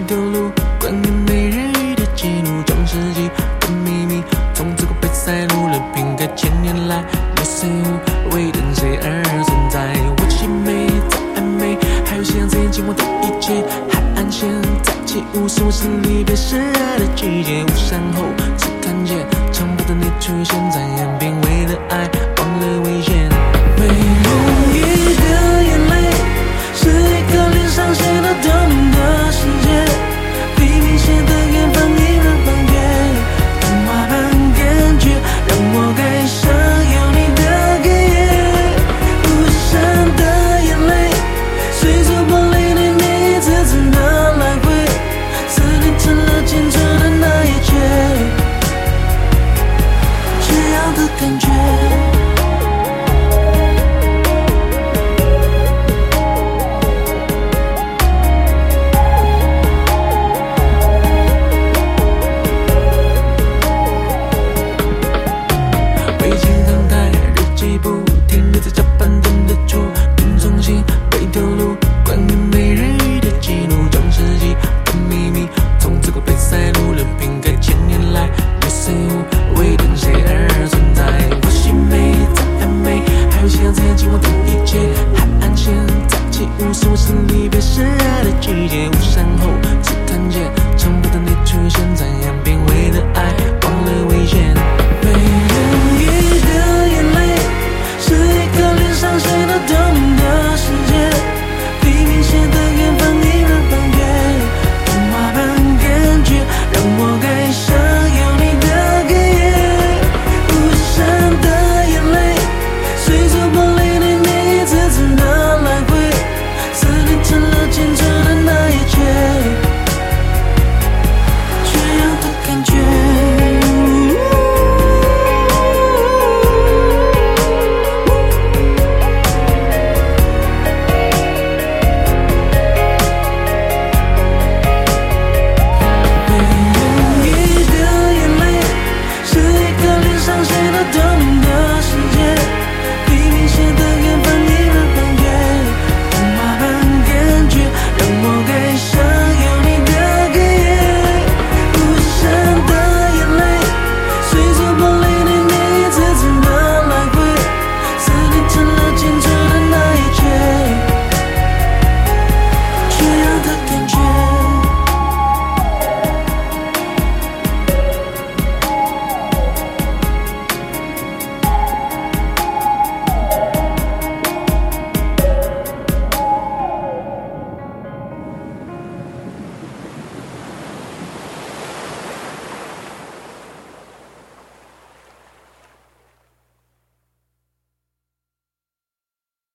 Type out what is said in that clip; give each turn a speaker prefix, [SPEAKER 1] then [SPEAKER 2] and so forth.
[SPEAKER 1] 条路，关于美人鱼的记录，中世纪的秘密，从这个贝塞鲁了瓶盖，千年来没谁无为等谁而存在。我凄美在暧昧，还有夕阳在眼前，我的一切，海岸线在起舞，是我心里被深爱的季节。午餐后只看见长发的你出现在岸边，为了爱忘了危险。美人鱼的眼泪，是一个脸上写了痛的世界。